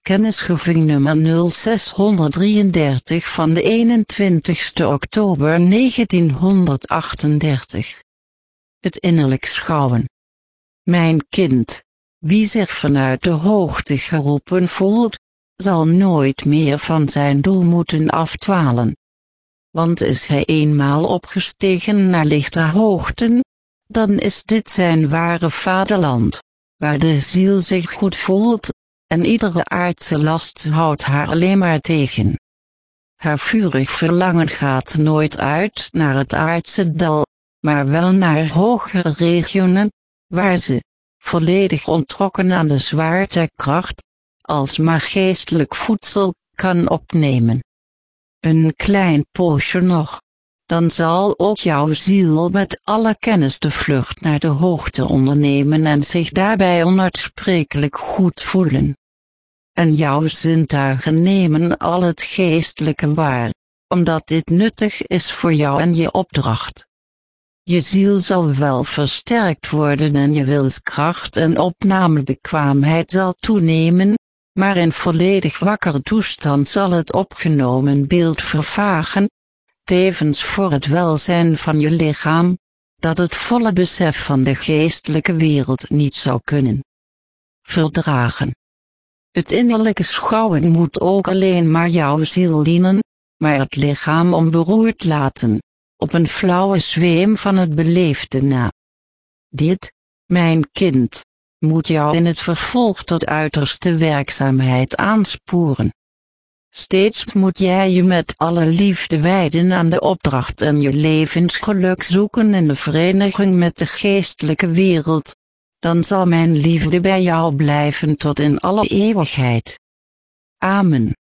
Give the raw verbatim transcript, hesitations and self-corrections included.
Kennisgeving nummer nul zeshonderddrieëndertig van de eenentwintigste oktober negentienhonderdachtendertig. Het innerlijk schouwen. Mijn kind, wie zich vanuit de hoogte geroepen voelt, zal nooit meer van zijn doel moeten afdwalen. Want is hij eenmaal opgestegen naar lichte hoogten, dan is dit zijn ware vaderland, waar de ziel zich goed voelt, en iedere aardse last houdt haar alleen maar tegen. Haar vurig verlangen gaat nooit uit naar het aardse dal, maar wel naar hogere regionen, waar ze, volledig onttrokken aan de zwaartekracht, alsmaar geestelijk voedsel kan opnemen. Een klein poosje nog, dan zal ook jouw ziel met alle kennis de vlucht naar de hoogte ondernemen en zich daarbij onuitsprekelijk goed voelen. En jouw zintuigen nemen al het geestelijke waar, omdat dit nuttig is voor jou en je opdracht. Je ziel zal wel versterkt worden en je wilskracht en opnamebekwaamheid zal toenemen, maar in volledig wakker toestand zal het opgenomen beeld vervagen, tevens voor het welzijn van je lichaam, dat het volle besef van de geestelijke wereld niet zou kunnen verdragen. Het innerlijke schouwen moet ook alleen maar jouw ziel dienen, maar het lichaam onberoerd laten, op een flauwe zweem van het beleefde na. Dit, mijn kind, moet jou in het vervolg tot uiterste werkzaamheid aansporen. Steeds moet jij je met alle liefde wijden aan de opdracht en je levensgeluk zoeken in de vereniging met de geestelijke wereld. Dan zal mijn liefde bij jou blijven tot in alle eeuwigheid. Amen.